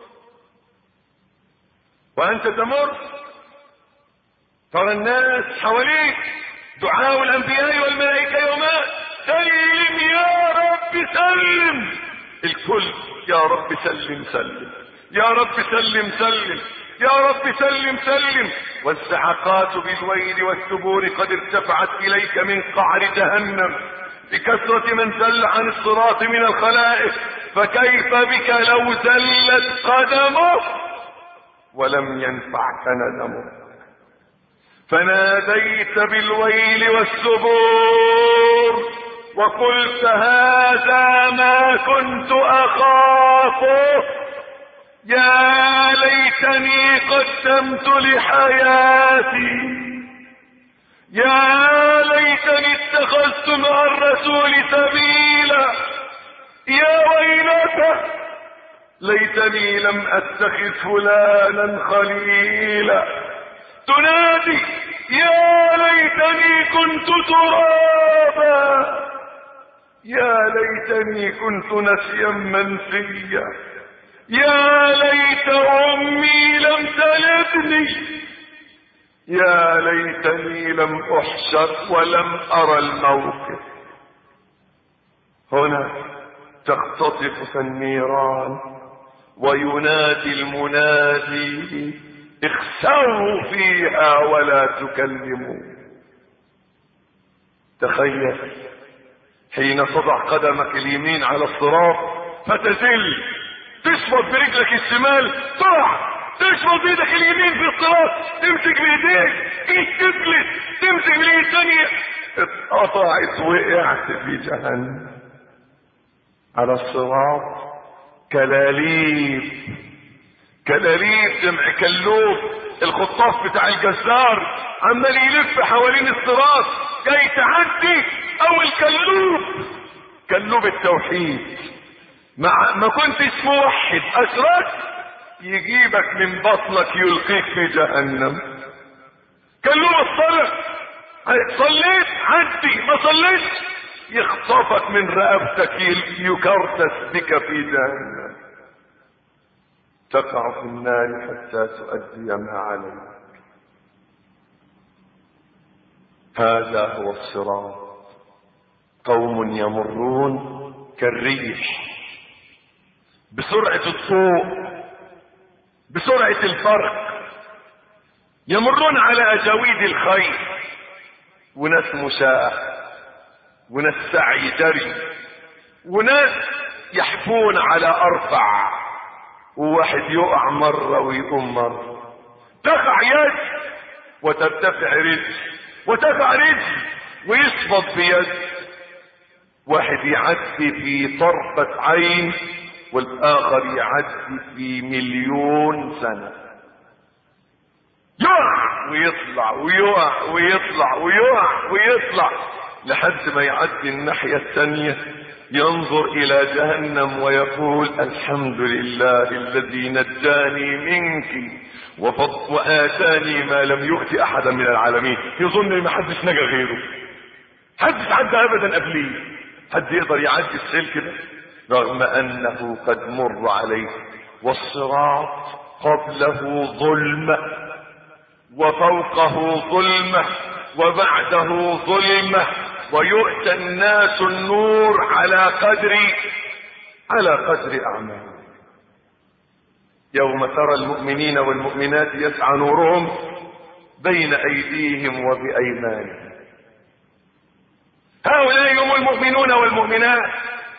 وانت تمر، ترى الناس حواليك دعاء الانبياء والملائكه يوما سلم يا رب سلم، الكل يا رب سلم سلم، يا رب سلم سلم، يا رب سلم سلم. والزعقات بالويل والثبور قد ارتفعت اليك من قعر جهنم بكثرة من زل عن الصراط من الخلائق، فكيف بك لو زلت قدمه ولم ينفعك ندمه. فناديت بالويل والثبور وقلت هذا ما كنت أخافه، يا ليتني قدمت لحياتي، يا ليتني اتخذت مع الرسول سبيلا، يا ويلتى ليتني لم اتخذ فلانا خليلا. تنادي يا ليتني كنت ترابا، يا ليتني كنت نسيا منسيا، يا ليت امي لم تلدني، يا ليتني لم احشر ولم ارى الموقف. هنا تختطف النيران وينادي المنادي اخسروا فيها ولا تكلموا. تخيل حين تضع قدمك اليمين على الصراط فتزل، تشفط برجلك الشمال تقع، تشفط بيدك اليمين في الصراط، تمسك بايديك تفلت، تمسك بالايد الثانيه اتقطعت وقعت في جهنم. على الصراط كلاليب، كلاليب جمع كلوب، الخطاف بتاع الجزار عمال يلف حوالين الصراط جاي تعدي. اول كلوب كلوب التوحيد، ما كنتش موحد اشرك يجيبك من بطنك يلقيك في جهنم. كلوب الصلاة صليت عدي، ما صليتش يخطفك من رقبتك يكرتس بك في جهنم، تقع في النار حتى تؤدي ما عليك. هذا هو الصراط. قوم يمرون كالريح بسرعة الضوء، بسرعة البرق، يمرون على أجاويد الخير، وناس مشاء وناس سعي جري، وناس يحفون على أرفع، وواحد يقع مرة ويقوم مرة، تقع يد وترتفع رجل، وتقع رجل ويسقط بيد. واحد يعدي في طرفة عين والآخر يعدي في 1,000,000 سنة، يقع ويطلع ويقع ويطلع ويقع ويطلع لحد ما يعدي الناحية الثانية، ينظر إلى جهنم ويقول الحمد لله الذي نجاني منك وآتاني ما لم يؤت أحدا من العالمين. يظن ما حدش نجا غيره، حدش عدى أبدا قبليه، حد يقدر يعدي السلك ده رغم أنه قد مر عليه. والصراط قبله ظلمة وفوقه ظلمة وبعده ظلمة، ويؤتى الناس النور على قدر أعمالهم. يوم ترى المؤمنين والمؤمنات يسعى نورهم بين أيديهم وبأيمانهم. هؤلاء هم المؤمنون والمؤمنات،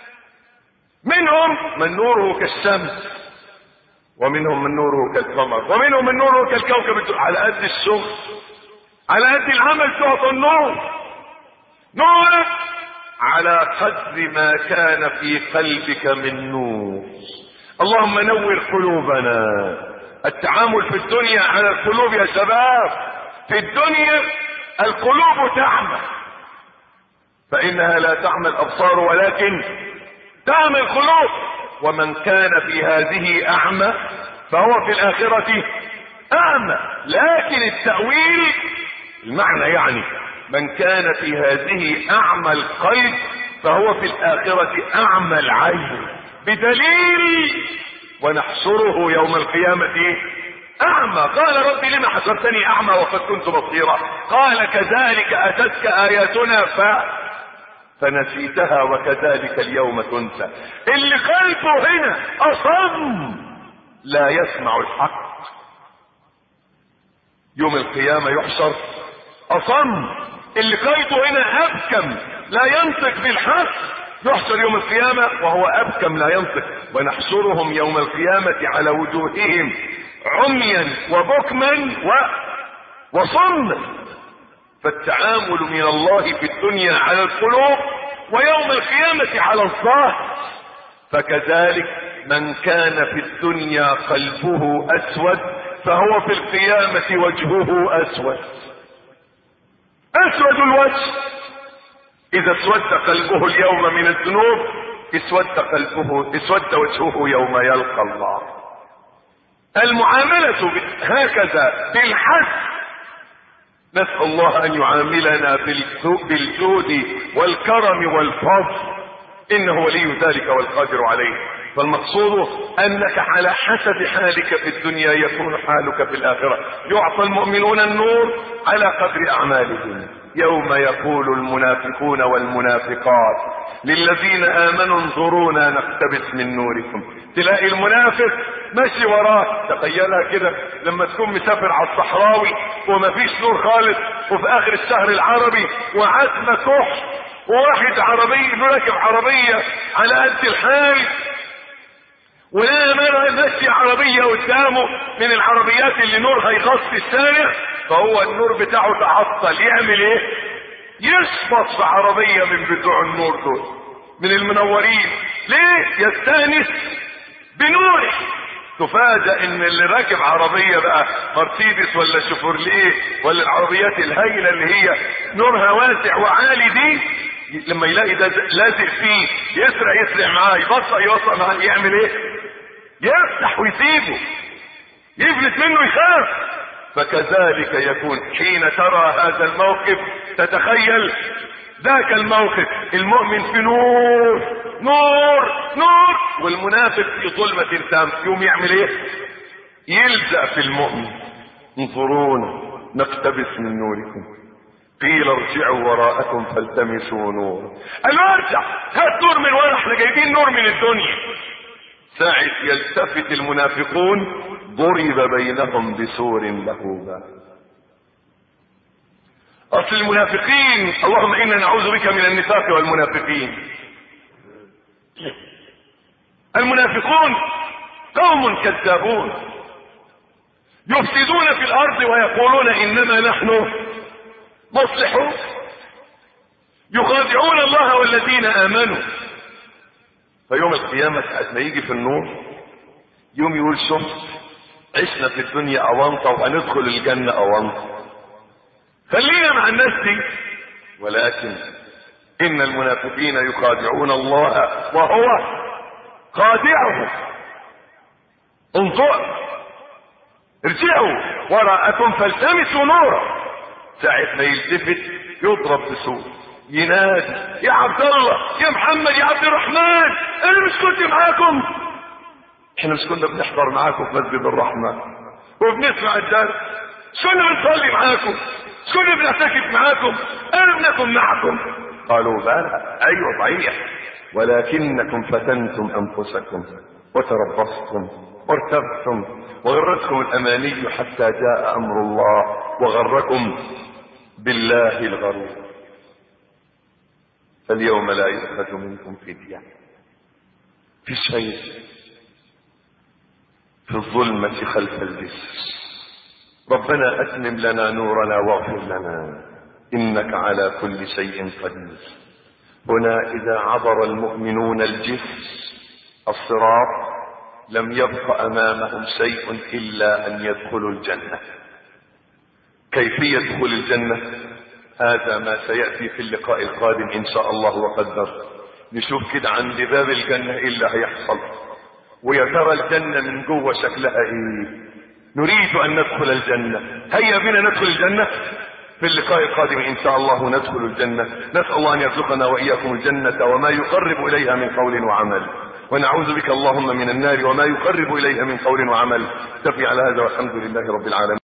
منهم من نوره كالشمس، ومنهم من نوره كالقمر، ومنهم من نوره كالكوكب. على قد الشغل، على قد العمل تعطى النور. نورك على قدر ما كان في قلبك من نور. اللهم نور قلوبنا. التعامل في الدنيا على القلوب يا شباب. في الدنيا القلوب تعمى، فإنها لا تعمى الأبصار ولكن تعمى القلوب. ومن كان في هذه أعمى فهو في الآخرة أعمى. لكن التأويل المعنى يعني من كان في هذه أعمى القلب فهو في الآخرة أعمى العين، بدليل ونحشره يوم القيامة أعمى. قال رب لما حشرتني أعمى وقد كنت بصيرا؟ قال كذلك أتتك آياتنا فنسيتها وكذلك اليوم تنسى. اللي قلبه هنا أصم لا يسمع الحق يوم القيامة يحشر أصم. اللي قلبه هنا أبكم لا ينطق بالحق يحشر يوم القيامة وهو أبكم لا ينطق. ونحشرهم يوم القيامة على وجوههم عميا وبكما وصما. فالتعامل من الله في الدنيا على القلوب ويوم القيامة على الظاهر. فكذلك من كان في الدنيا قلبه أسود فهو في القيامة وجهه أسود الوجه. إذا اسود قلبه اليوم من الذنوب اسود وجهه يوم يلقى الله. المعاملة هكذا بالحق. نسأل الله أن يعاملنا بالجود والكرم والفضل، إنه ولي ذلك والقادر عليه. فالمقصود أنك على حسب حالك في الدنيا يكون حالك في الآخرة. يعطى المؤمنون النور على قدر أعمالهم. يوم يقول المنافقون والمنافقات للذين آمنوا انظرونا نقتبس من نوركم. تلاقي المنافق ماشي وراك. تخيلها كده لما تكون مسافر على الصحراوي ومفيش نور خالص، وفي آخر الشهر العربي وعتمة كح، وواحد عربي راكب عربية على قد الحال، ولا مرة ماشي عربية قدامه من العربيات اللي نورها يغطي الشارع، فهو النور بتاعه تعطل. يعمل ايه؟ يشبط في عربية من بتوع النور دول، من المنورين. ليه؟ يستانس بنوره. تفاجأ ان اللي راكب عربية بقى مرسيدس ولا شيفروليه ولا العربيات الهائلة اللي هي نورها واسع وعالي دي، لما يلاقي ده لازق فيه يسرع معاه، يبطأ معاه، يعمل ايه؟ يفتح ويسيبه، يفلت منه يخاف. فكذلك يكون حين ترى هذا الموقف تتخيل ذاك الموقف. المؤمن في نور نور نور، والمنافق في ظلمة تام. يوم يعمل ايه؟ يلزق في المؤمن. انظرونا نقتبس من نوركم قيل ارجعوا وراءكم فالتمسوا نور. قالوا ارجع هات نور من ورا، احنا جايبين نور من الدنيا. ساعة يلتفت المنافقون ضرب بينهم بسور له باب. اصل المنافقين، اللهم انا نعوذ بك من النفاق والمنافقين. المنافقون قوم كذابون يفسدون في الارض ويقولون انما نحن مصلحون، يخادعون الله والذين امنوا. فيوم القيامة ساعة ما يجي في النور يوم يقول شفت عشنا في الدنيا أونطة وهندخل الجنة أونطة، خلينا مع الناس دي. ولكن إن المنافقين يخادعون الله وهو خادعهم. انظر ارجعوا وراءكم فالتمسوا نورا. ساعة ما يلتفت يضرب بسور، ينادي يا عبد الله يا محمد يا عبد الرحمن، انا مش كنت معاكم؟ احنا مش كنا بنحضر معاكم في مسجد الرحمة وبنسمع الدرس؟ كنا بنصلي معاكم؟ كنا بنعتكف معاكم؟ انا بنكن معكم؟ قالوا بلى ايوه صحيح، ولكنكم فتنتم انفسكم وتربصتم وارتبتم وغرتكم الاماني حتى جاء امر الله وغركم بالله الغرور. فاليوم لا يؤخذ منكم فدية في شيء في الظلمة خلف الجسر. ربنا أتمم لنا نورنا واغفر لنا إنك على كل شيء قدير. هنا إذا عبر المؤمنون الجسر الصراط لم يبق امامهم شيء الا ان يدخلوا الجنة. كيفية دخول الجنة هذا ما سيأتي في اللقاء القادم ان شاء الله وقدر. نشوف كده عند باب الجنة ايه اللي هيحصل، ويا ترى الجنة من جوه شكلها ايه. نريد ان ندخل الجنة، هيا بنا ندخل الجنة. في اللقاء القادم ان شاء الله ندخل الجنة. نسأل الله ان يرزقنا واياكم الجنة وما يقرب اليها من قول وعمل، ونعوذ بك اللهم من النار وما يقرب اليها من قول وعمل. تفي على هذا والحمد لله رب العالمين.